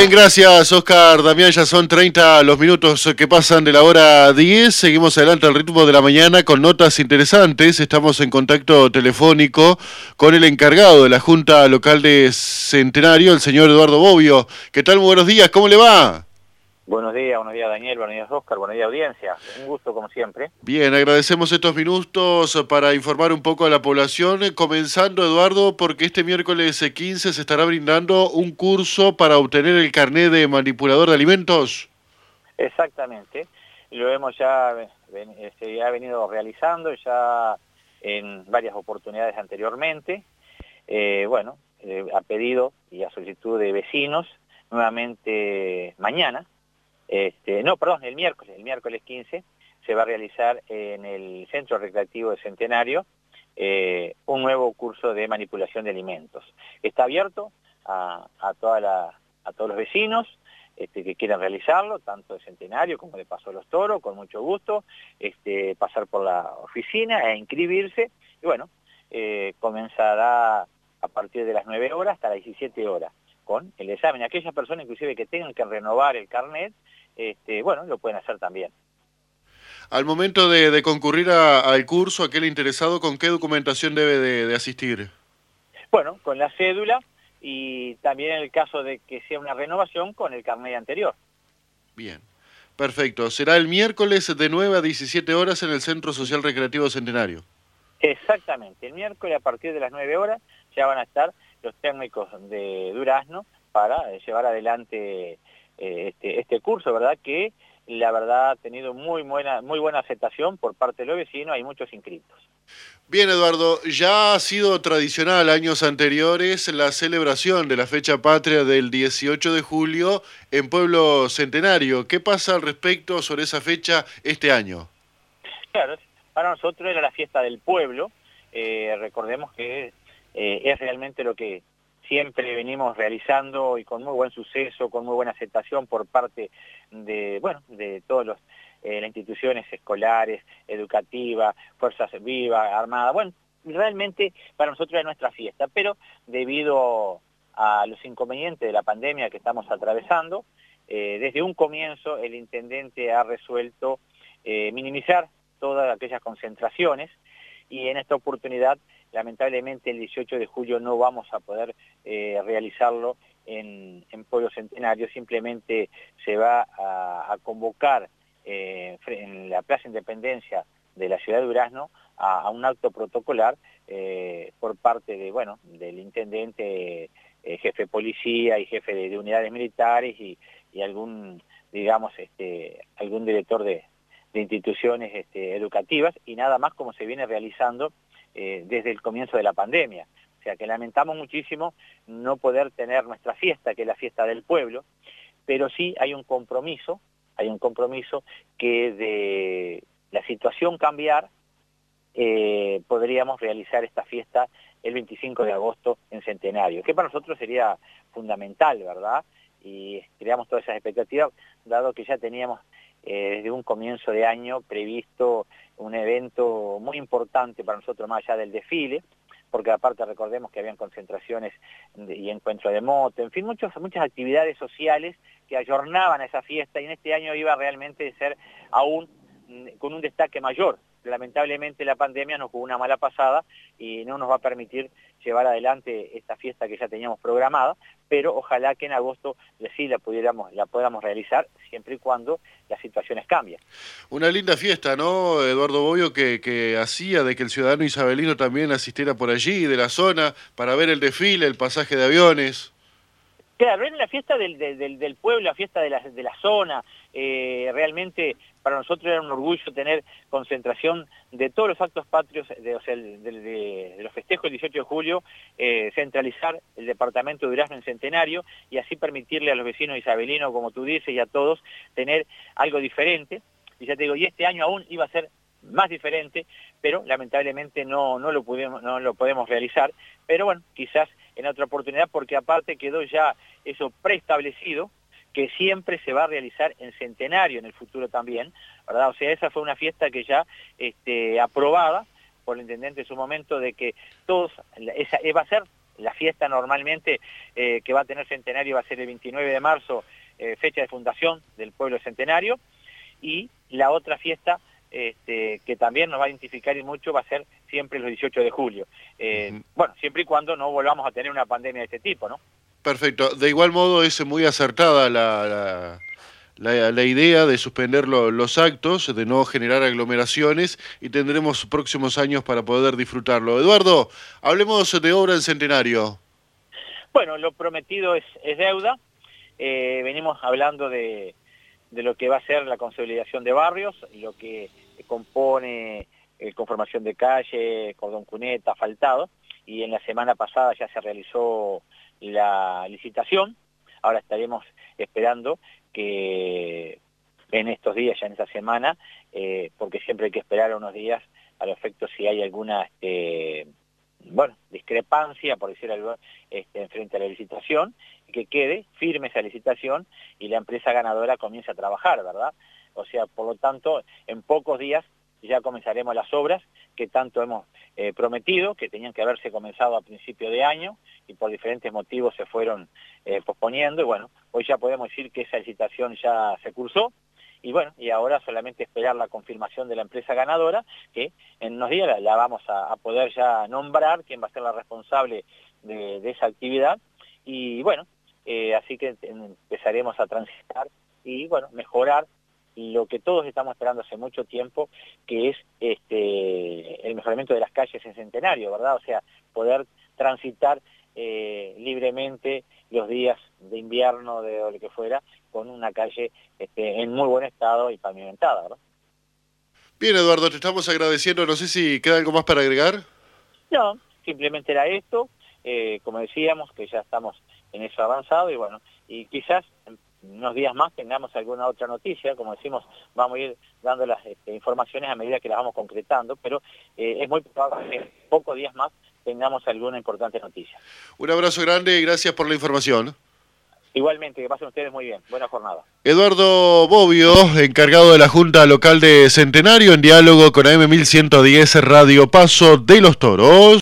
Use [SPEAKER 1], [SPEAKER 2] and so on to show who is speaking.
[SPEAKER 1] Bien, gracias, Oscar. Damián, ya son 30 los minutos que pasan de la hora 10. Seguimos adelante al ritmo de la mañana con notas interesantes. Estamos en contacto telefónico con el encargado de la Junta Local de Centenario, el señor Eduardo Bobbio. ¿Qué tal? Muy buenos días, ¿cómo le va?
[SPEAKER 2] Buenos días Daniel, buenos días Oscar, buenos días audiencia. Un gusto como siempre.
[SPEAKER 1] Bien, agradecemos estos minutos para informar un poco a la población, comenzando, Eduardo, porque este miércoles 15 se estará brindando un curso para obtener el carnet de manipulador de alimentos.
[SPEAKER 2] Exactamente, lo hemos ya ha venido realizando ya en varias oportunidades anteriormente. A pedido y a solicitud de vecinos, nuevamente mañana. El miércoles 15 se va a realizar en el Centro Recreativo de Centenario un nuevo curso de manipulación de alimentos. Está abierto a todos los vecinos que quieran realizarlo, tanto de Centenario como de Paso de los Toros, con mucho gusto, pasar por la oficina e inscribirse. Y bueno, comenzará a partir de las 9 horas hasta las 17 horas con el examen. Aquellas personas inclusive que tengan que renovar el carnet, lo pueden hacer también.
[SPEAKER 1] Al momento de concurrir al curso, aquel interesado, ¿con qué documentación debe de asistir?
[SPEAKER 2] Bueno, con la cédula y también en el caso de que sea una renovación, con el carnet anterior.
[SPEAKER 1] Bien, perfecto. Será el miércoles de 9 a 17 horas en el Centro Social Recreativo Centenario.
[SPEAKER 2] Exactamente, el miércoles a partir de las 9 horas ya van a estar los técnicos de Durazno para llevar adelante este curso, ¿verdad? Que la verdad ha tenido muy buena aceptación por parte de los vecinos, hay muchos inscritos.
[SPEAKER 1] Bien, Eduardo, ya ha sido tradicional años anteriores la celebración de la fecha patria del 18 de julio en Pueblo Centenario. ¿Qué pasa al respecto sobre esa fecha este año?
[SPEAKER 2] Claro, para nosotros era la fiesta del pueblo. Recordemos que es realmente lo que siempre venimos realizando y con muy buen suceso, con muy buena aceptación por parte de todos las instituciones escolares, educativas, Fuerzas Vivas, Armadas. Bueno, realmente para nosotros es nuestra fiesta, pero debido a los inconvenientes de la pandemia que estamos atravesando, desde un comienzo el intendente ha resuelto minimizar todas aquellas concentraciones, y en esta oportunidad lamentablemente el 18 de julio no vamos a poder realizarlo en Pueblo Centenario. Simplemente se va a convocar en la Plaza Independencia de la ciudad de Durazno a un acto protocolar por parte del intendente, jefe de policía y jefe de unidades militares y algún director de instituciones educativas, y nada más, como se viene realizando desde el comienzo de la pandemia. O sea que lamentamos muchísimo no poder tener nuestra fiesta, que es la fiesta del pueblo, pero sí hay un compromiso que de la situación cambiar, podríamos realizar esta fiesta el 25 de agosto en Centenario, que para nosotros sería fundamental, ¿verdad? Y creamos todas esas expectativas, dado que ya teníamos desde un comienzo de año previsto un evento muy importante para nosotros, más allá del desfile, porque aparte recordemos que habían concentraciones y encuentros de moto, en fin, muchas actividades sociales que ayornaban a esa fiesta, y en este año iba realmente a ser aún con un destaque mayor. Lamentablemente la pandemia nos jugó una mala pasada y no nos va a permitir llevar adelante esta fiesta que ya teníamos programada, pero ojalá que en agosto sí la podamos realizar, siempre y cuando las situaciones cambien.
[SPEAKER 1] Una linda fiesta, ¿no, Eduardo Bobbio, que hacía de que el ciudadano isabelino también asistiera por allí, de la zona, para ver el desfile, el pasaje de aviones?
[SPEAKER 2] Claro, era la fiesta del pueblo, la fiesta de la zona. Realmente para nosotros era un orgullo tener concentración de todos los actos patrios, de los festejos del 18 de julio, centralizar el departamento de Durazno en Centenario y así permitirle a los vecinos isabelinos, como tú dices, y a todos, tener algo diferente. Y ya te digo, y este año aún iba a ser más diferente, pero lamentablemente no lo podemos realizar. Pero bueno, quizás en otra oportunidad, porque aparte quedó ya eso preestablecido, que siempre se va a realizar en Centenario en el futuro también, ¿verdad? O sea, esa fue una fiesta que ya aprobada por el intendente en su momento, de que va a ser La fiesta normalmente que va a tener Centenario va a ser el 29 de marzo, fecha de fundación del pueblo Centenario, y la otra fiesta que también nos va a identificar y mucho va a ser siempre los 18 de julio. Bueno, siempre y cuando no volvamos a tener una pandemia de este tipo, ¿no?
[SPEAKER 1] Perfecto. De igual modo es muy acertada la idea de suspender los actos, de no generar aglomeraciones, y tendremos próximos años para poder disfrutarlo. Eduardo, hablemos de obra en Centenario.
[SPEAKER 2] Bueno, lo prometido es deuda. Venimos hablando de lo que va a ser la consolidación de barrios, lo que compone conformación de calle, cordón cuneta, asfaltado, y en la semana pasada ya se realizó la licitación. Ahora estaremos esperando que en estos días, ya en esta semana, porque siempre hay que esperar unos días a los efectos si hay alguna discrepancia, por decir algo, frente a la licitación, que quede firme esa licitación y la empresa ganadora comience a trabajar, ¿verdad? O sea, por lo tanto, en pocos días ya comenzaremos las obras que tanto hemos prometido, que tenían que haberse comenzado a principio de año y por diferentes motivos se fueron posponiendo, y bueno, hoy ya podemos decir que esa licitación ya se cursó, y bueno, y ahora solamente esperar la confirmación de la empresa ganadora, que en unos días la vamos a poder ya nombrar, quién va a ser la responsable de esa actividad, y bueno, así que empezaremos a transitar y bueno, mejorar lo que todos estamos esperando hace mucho tiempo, que es el mejoramiento de las calles en Centenario, ¿verdad? O sea, poder transitar libremente los días de invierno, de lo que fuera, con una calle en muy buen estado y pavimentada, ¿verdad?
[SPEAKER 1] Bien, Eduardo, te estamos agradeciendo. No sé si queda algo más para agregar.
[SPEAKER 2] No, simplemente era esto, como decíamos, que ya estamos en eso avanzado, y bueno, y quizás en unos días más tengamos alguna otra noticia. Como decimos, vamos a ir dando las informaciones a medida que las vamos concretando, pero es muy probable que en pocos días más tengamos alguna importante noticia.
[SPEAKER 1] Un abrazo grande y gracias por la información.
[SPEAKER 2] Igualmente, que pasen ustedes muy bien. Buena jornada.
[SPEAKER 1] Eduardo Bobbio, encargado de la Junta Local de Centenario, en diálogo con AM 1110 Radio Paso de los Toros.